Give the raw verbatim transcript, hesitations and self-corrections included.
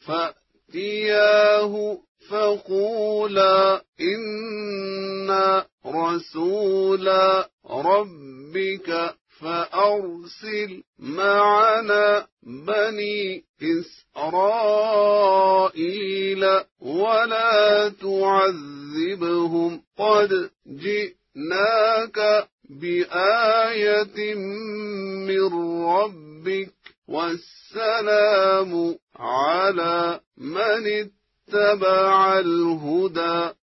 فأتياه فقولا إنا رسول ربك فأرسل معنا بني إسرائيل ولا تعذبهم قد جئناك بآية من ربك والسلام على من اتبع الهدى